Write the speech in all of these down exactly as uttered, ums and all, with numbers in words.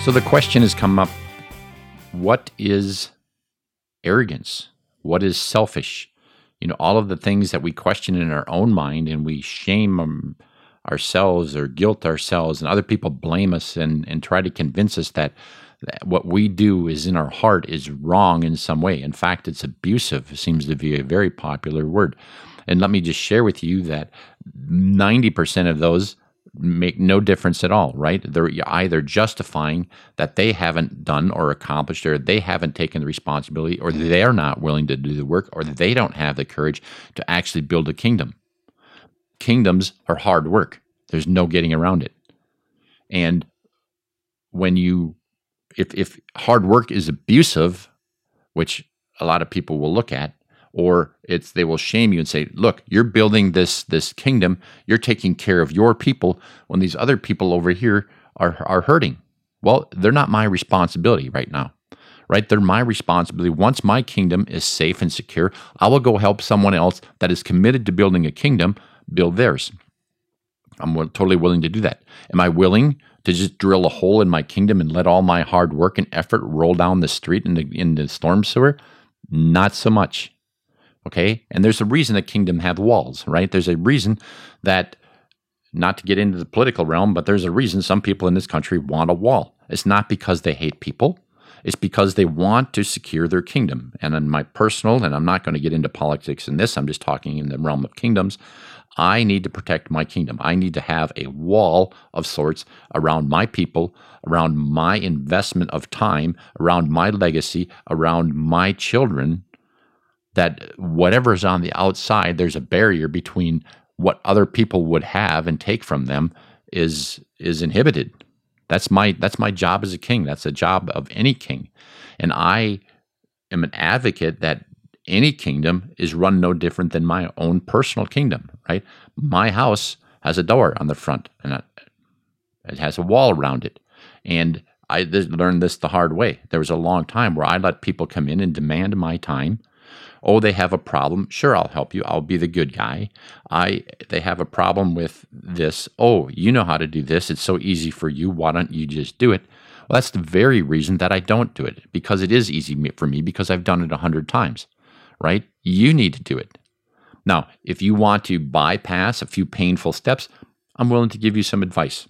So the question has come up, what is arrogance? What is selfish? You know, all of the things that we question in our own mind and we shame um, ourselves or guilt ourselves, and other people blame us and, and try to convince us that, that what we do is in our heart is wrong in some way. In fact, it's abusive. It seems to be a very popular word. And let me just share with you that ninety percent of those make no difference at all, right? They're either justifying that they haven't done or accomplished, or they haven't taken the responsibility, or they're not willing to do the work, or they don't have the courage to actually build a kingdom. Kingdoms are hard work. There's no getting around it. And when you, if, if hard work is abusive, which a lot of people will look at, or it's they will shame you and say, look, you're building this this kingdom, you're taking care of your people when these other people over here are are hurting. Well, they're not my responsibility right now, right? They're my responsibility. Once my kingdom is safe and secure, I will go help someone else that is committed to building a kingdom build theirs. I'm totally willing to do that. Am I willing to just drill a hole in my kingdom and let all my hard work and effort roll down the street in the, in the storm sewer? Not so much. Okay, and there's a reason a kingdom have walls, right? There's a reason that, not to get into the political realm, but there's a reason some people in this country want a wall. It's not because they hate people. It's because they want to secure their kingdom. And in my personal, and I'm not going to get into politics in this, I'm just talking in the realm of kingdoms, I need to protect my kingdom. I need to have a wall of sorts around my people, around my investment of time, around my legacy, around my children, that whatever's on the outside, there's a barrier between what other people would have and take from them is is inhibited. That's my that's my job as a king. That's a job of any king. And I am an advocate that any kingdom is run no different than my own personal kingdom, right? My house has a door on the front, and it has a wall around it. And I learned this the hard way. There was a long time where I let people come in and demand my time. Oh, they have a problem. Sure, I'll help you. I'll be the good guy. I they have a problem with this. Oh, you know how to do this. It's so easy for you. Why don't you just do it? Well, that's the very reason that I don't do it, because it is easy for me, because I've done it a hundred times, right? You need to do it. Now, if you want to bypass a few painful steps, I'm willing to give you some advice.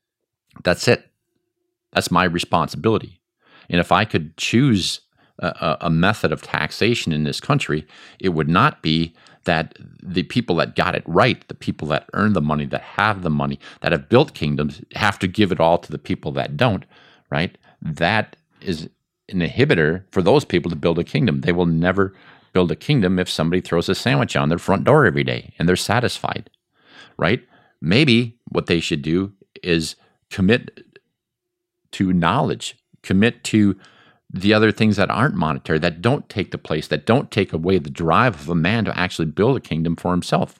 That's it. That's my responsibility. And if I could choose A, a method of taxation in this country, it would not be that the people that got it right, the people that earn the money, that have the money, that have built kingdoms, have to give it all to the people that don't, right? That is an inhibitor for those people to build a kingdom. They will never build a kingdom if somebody throws a sandwich on their front door every day and they're satisfied, right? Maybe what they should do is commit to knowledge, commit to the other things that aren't monetary, that don't take the place, that don't take away the drive of a man to actually build a kingdom for himself.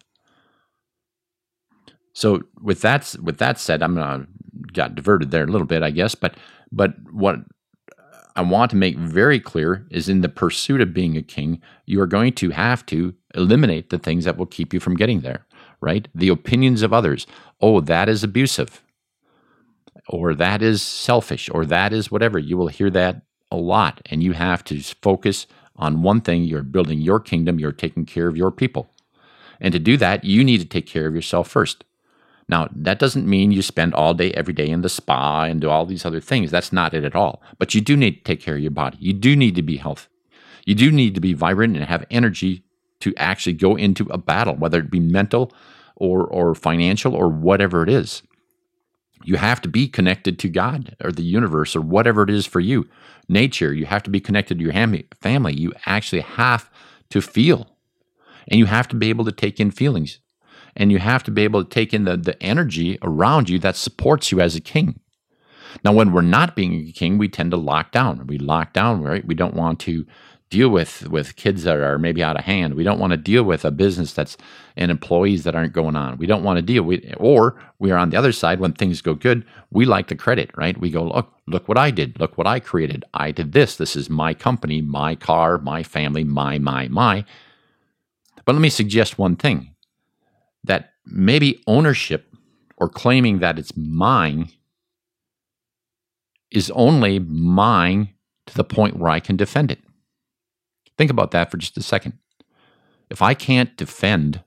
So with that, with that said, I'm uh, got diverted there a little bit, I guess, but but what I want to make very clear is, in the pursuit of being a king, you are going to have to eliminate the things that will keep you from getting there, right? The opinions of others. Oh, that is abusive, or that is selfish, or that is whatever. You will hear that a lot, and you have to focus on one thing. You're building your kingdom. You're taking care of your people. And to do that, you need to take care of yourself first. Now, that doesn't mean you spend all day, every day in the spa and do all these other things. That's not it at all. But you do need to take care of your body. You do need to be healthy. You do need to be vibrant and have energy to actually go into a battle, whether it be mental or, or financial or whatever it is. You have to be connected to God or the universe or whatever it is for you. Nature, you have to be connected to your family. You actually have to feel. And you have to be able to take in feelings. And you have to be able to take in the, the energy around you that supports you as a king. Now, when we're not being a king, we tend to lock down. We lock down, right? We don't want to deal with, with kids that are maybe out of hand. We don't want to deal with a business that's and employees that aren't going on. We don't want to deal with, or we are on the other side when things go good. We like the credit, right? We go, look, look what I did. Look what I created. I did this. This is my company, my car, my family, my, my, my. But let me suggest one thing, that maybe ownership or claiming that it's mine is only mine to the point where I can defend it. Think about that for just a second. If I can't defend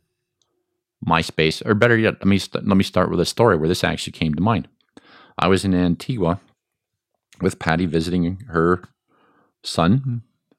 my space, or better yet, let me st- let me start with a story where this actually came to mind. I was in Antigua with Patty visiting her son,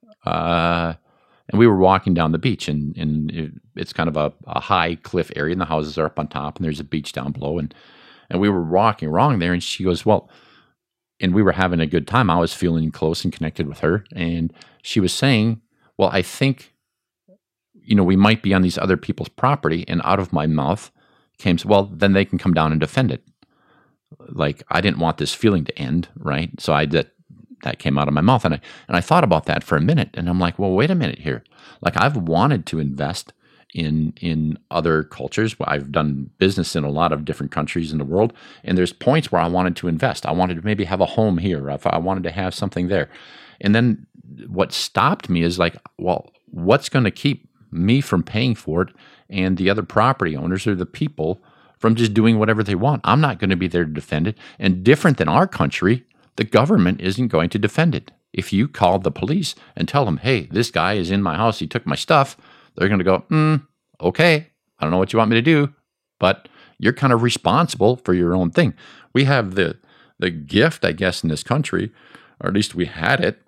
uh, and we were walking down the beach, and, and it, it's kind of a, a high cliff area, and the houses are up on top, and there's a beach down below, and and we were walking along there, and she goes, well, and we were having a good time. I was feeling close and connected with her, and she was saying, well, I think, you know, we might be on these other people's property, and out of my mouth came, well, then they can come down and defend it. Like, I didn't want this feeling to end, right? So I that that came out of my mouth, and I and I thought about that for a minute, and I'm like, well, wait a minute here. Like, I've wanted to invest in in other cultures. I've done business in a lot of different countries in the world, and there's points where I wanted to invest. I wanted to maybe have a home here. If I wanted to have something there, and then what stopped me is like, well, what's going to keep me from paying for it, and the other property owners or the people from just doing whatever they want? I'm not going to be there to defend it. And different than our country, the government isn't going to defend it. If you call the police and tell them, hey, this guy is in my house, he took my stuff, they're going to go, mm, okay, I don't know what you want me to do, but you're kind of responsible for your own thing. We have the the gift, I guess, in this country, or at least we had it,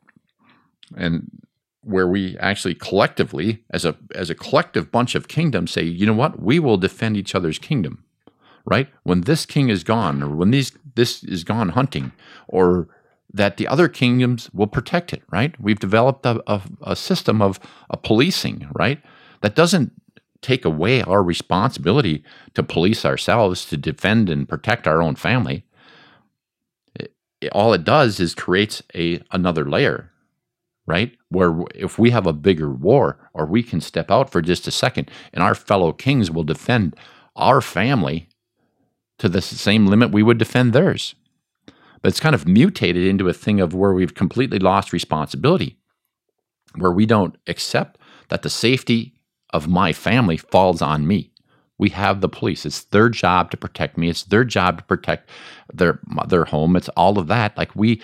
and where we actually collectively, as a as a collective bunch of kingdoms, say, you know what, we will defend each other's kingdom, right? When this king is gone, or when these this is gone hunting, or that the other kingdoms will protect it, right? We've developed a, a, a system of a policing, right? That doesn't take away our responsibility to police ourselves, to defend and protect our own family. It, it, all it does is creates a another layer, right? Where if we have a bigger war, or we can step out for just a second, and our fellow kings will defend our family to the same limit we would defend theirs. But it's kind of mutated into a thing of where we've completely lost responsibility, where we don't accept that the safety of my family falls on me. We have the police. It's their job to protect me. It's their job to protect their their home. It's all of that. Like, we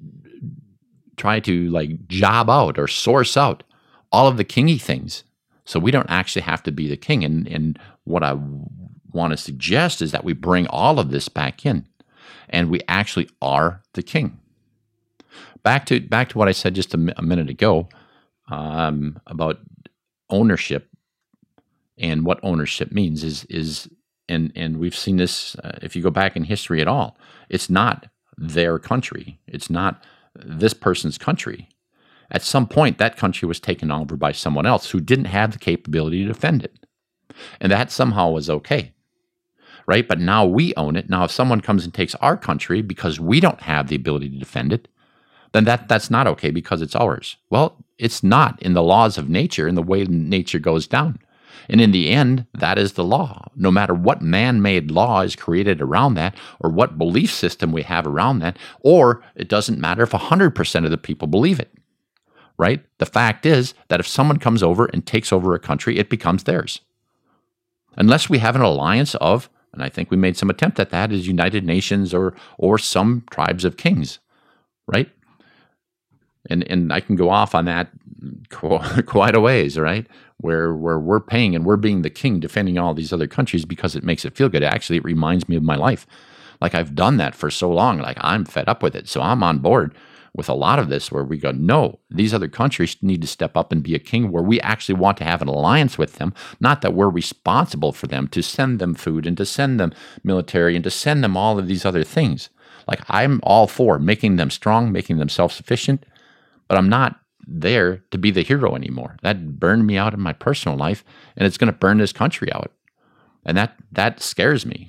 try to like job out or source out all of the kingy things, so we don't actually have to be the king. And and what I want to suggest is that we bring all of this back in, and we actually are the king. Back to back to what I said just a, mi- a minute ago um, about ownership, and what ownership means is is and and we've seen this uh, if you go back in history at all. It's not their country. It's not this person's country. At some point, that country was taken over by someone else who didn't have the capability to defend it, and that somehow was okay. Right? But now we own it. Now, if someone comes and takes our country because we don't have the ability to defend it, then that, that's not okay because it's ours. Well, it's not in the laws of nature, in the way nature goes down. And in the end, that is the law. No matter what man-made law is created around that, or what belief system we have around that, or it doesn't matter if one hundred percent of the people believe it. Right? The fact is that if someone comes over and takes over a country, it becomes theirs. Unless we have an alliance of, and I think we made some attempt at that, is United Nations or or some tribes of kings, right? And and I can go off on that quite a ways, right? Where where we're paying and we're being the king, defending all these other countries because it makes it feel good. Actually, it reminds me of my life. Like, I've done that for so long, like I'm fed up with it. So I'm on board with a lot of this, where we go, no, these other countries need to step up and be a king, where we actually want to have an alliance with them, not that we're responsible for them, to send them food and to send them military and to send them all of these other things. Like, I'm all for making them strong, making them self-sufficient, but I'm not there to be the hero anymore. That burned me out in my personal life, and it's going to burn this country out. And that that scares me.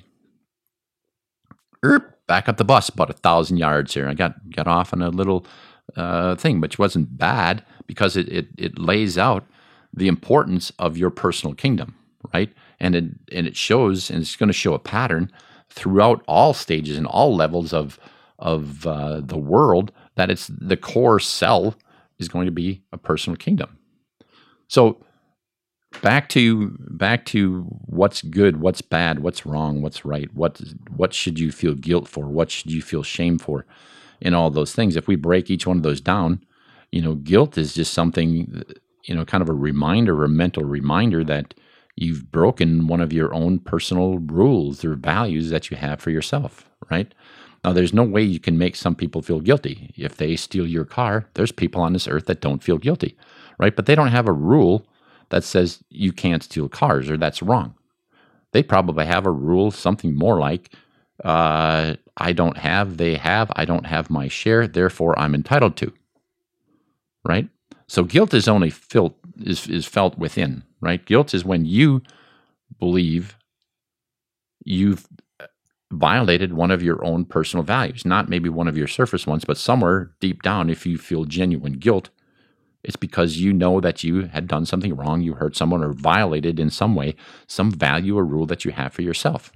Erp. Back up the bus about a thousand yards here. I got got off on a little uh, thing, which wasn't bad because it, it it lays out the importance of your personal kingdom, right? And it and it shows, and it's going to show a pattern throughout all stages and all levels of of uh, the world, that it's the core cell is going to be a personal kingdom. So back to back to what's good, what's bad, what's wrong, what's right, what what should you feel guilt for, what should you feel shame for, and all those things. If we break each one of those down, you know, guilt is just something, you know, kind of a reminder, a mental reminder that you've broken one of your own personal rules or values that you have for yourself, right? Now, there's no way you can make some people feel guilty. If they steal your car, there's people on this earth that don't feel guilty, right? But they don't have a rule that says you can't steal cars or that's wrong. They probably have a rule, something more like, uh, I don't have, they have, I don't have my share, therefore I'm entitled to, right? So guilt is only felt, is, is felt within, right? Guilt is when you believe you've violated one of your own personal values, not maybe one of your surface ones, but somewhere deep down, if you feel genuine guilt, it's because you know that you had done something wrong, you hurt someone or violated in some way some value or rule that you have for yourself.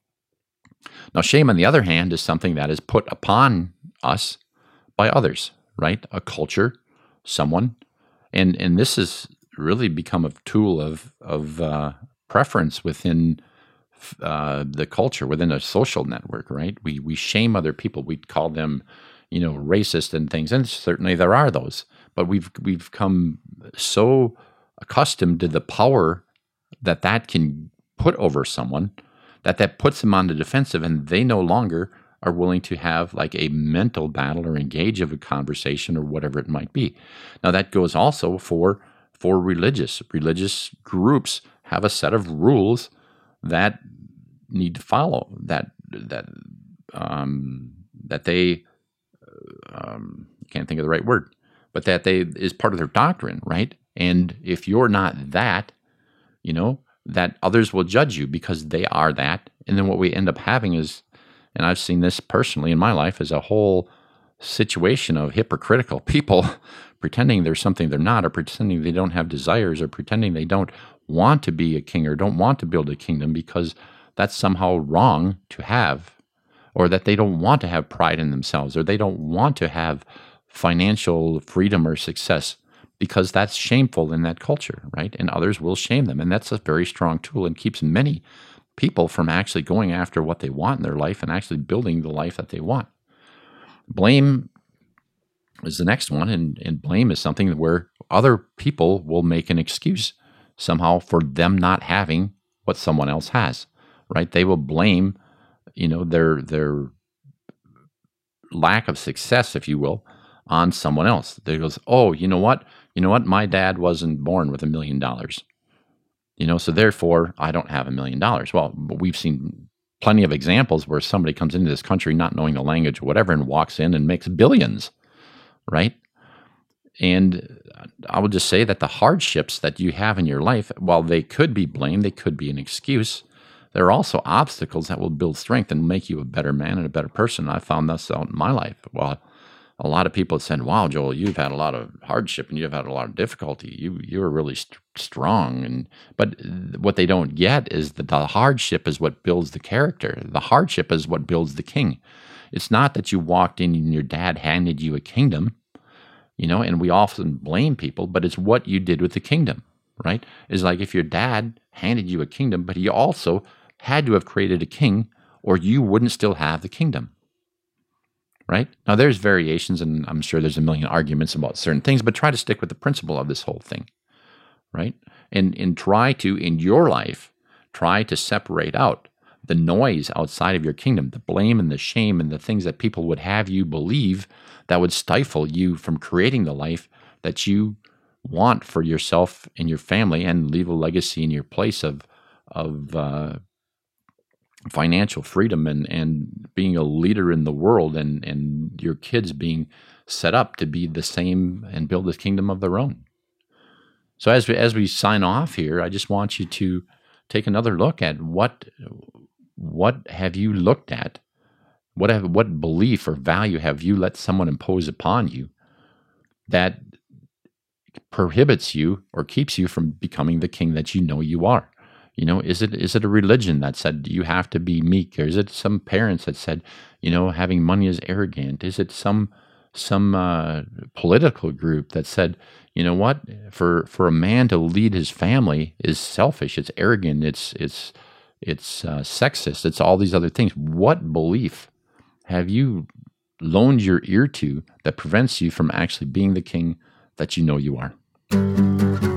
Now, shame, on the other hand, is something that is put upon us by others, right? A culture, someone, and and this has really become a tool of of uh, preference within uh, the culture, within a social network, right? We we shame other people. We call them, you know, racist and things, and certainly there are those. But we've we've come so accustomed to the power that that can put over someone that that puts them on the defensive, and they no longer are willing to have like a mental battle or engage of a conversation or whatever it might be. Now that goes also for for religious religious groups have a set of rules that need to follow that that um, that they um, can't think of the right word, but that they is part of their doctrine, right? And if you're not that, you know, that others will judge you because they are that. And then what we end up having is, and I've seen this personally in my life, is a whole situation of hypocritical people pretending there's something they're not, or pretending they don't have desires, or pretending they don't want to be a king or don't want to build a kingdom because that's somehow wrong to have, or that they don't want to have pride in themselves, or they don't want to have financial freedom or success because that's shameful in that culture, right? And others will shame them. And that's a very strong tool and keeps many people from actually going after what they want in their life and actually building the life that they want. Blame is the next one, and, and blame is something where other people will make an excuse somehow for them not having what someone else has, right? They will blame, you know, their their lack of success, if you will, on someone else. They goes, oh, you know what? You know what? My dad wasn't born with a million dollars. You know, so therefore I don't have a million dollars. Well, we've seen plenty of examples where somebody comes into this country not knowing the language or whatever and walks in and makes billions, right? And I would just say that the hardships that you have in your life, while they could be blamed, they could be an excuse, there are also obstacles that will build strength and make you a better man and a better person. I found this out in my life. Well, a lot of people said, wow, Joel, you've had a lot of hardship and you've had a lot of difficulty. You you were really st- strong. And But what they don't get is that the hardship is what builds the character. The hardship is what builds the king. It's not that you walked in and your dad handed you a kingdom, you know, and we often blame people, but it's what you did with the kingdom, right? It's like if your dad handed you a kingdom, but he also had to have created a king or you wouldn't still have the kingdom. Right? Now, there's variations, and I'm sure there's a million arguments about certain things, but try to stick with the principle of this whole thing, right? And and try to, in your life, try to separate out the noise outside of your kingdom, the blame and the shame and the things that people would have you believe that would stifle you from creating the life that you want for yourself and your family and leave a legacy in your place of of uh, financial freedom and, and being a leader in the world, and, and your kids being set up to be the same and build a kingdom of their own. So as we, as we sign off here, I just want you to take another look at what what have you looked at? What have what belief or value have you let someone impose upon you that prohibits you or keeps you from becoming the king that you know you are? You know, is it is it a religion that said you have to be meek? Or is it some parents that said, you know, having money is arrogant? Is it some some uh, political group that said, you know what, for for a man to lead his family is selfish, it's arrogant, it's it's it's uh, sexist, it's all these other things? What belief have you loaned your ear to that prevents you from actually being the king that you know you are.